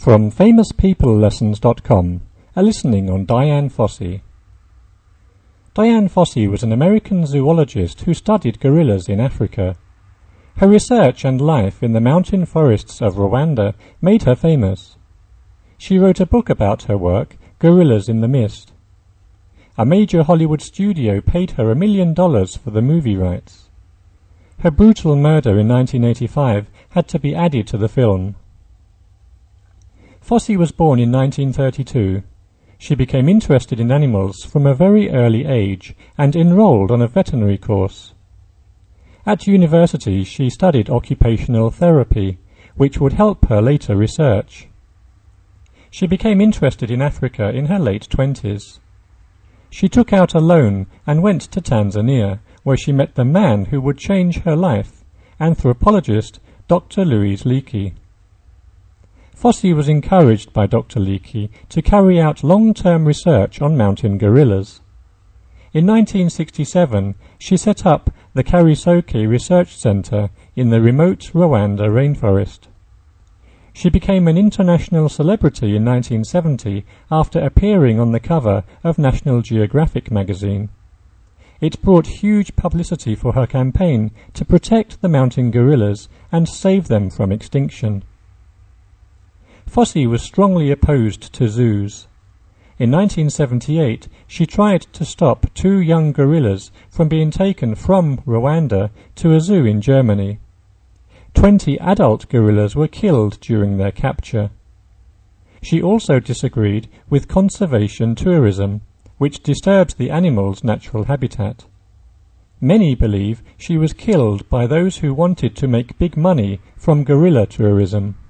From FamousPeopleLessons.com, a listening on Dian Fossey. Dian Fossey was an American zoologist who studied gorillas in Africa. Her research and life in the mountain forests of Rwanda made her famous. She wrote a book about her work, Gorillas in the Mist. A major Hollywood studio paid her $1 million for the movie rights. Her brutal murder in 1985 had to be added to the film. Fossey was born in 1932. She became interested in animals from a very early age and enrolled on a veterinary course. At university she studied occupational therapy, which would help her later research. She became interested in Africa in her late 20s. She took out a loan and went to Tanzania, where she met the man who would change her life, anthropologist Dr. Louise Leakey. Fossey was encouraged by Dr. Leakey to carry out long-term research on mountain gorillas. In 1967, she set up the Karisoke Research Center in the remote Rwanda rainforest. She became an international celebrity in 1970 after appearing on the cover of National Geographic magazine. It brought huge publicity for her campaign to protect the mountain gorillas and save them from extinction. Fossey was strongly opposed to zoos. In 1978, she tried to stop 2 young gorillas from being taken from Rwanda to a zoo in Germany. 20 adult gorillas were killed during their capture. She also disagreed with conservation tourism, which disturbs the animals' natural habitat. Many believe she was killed by those who wanted to make big money from gorilla tourism.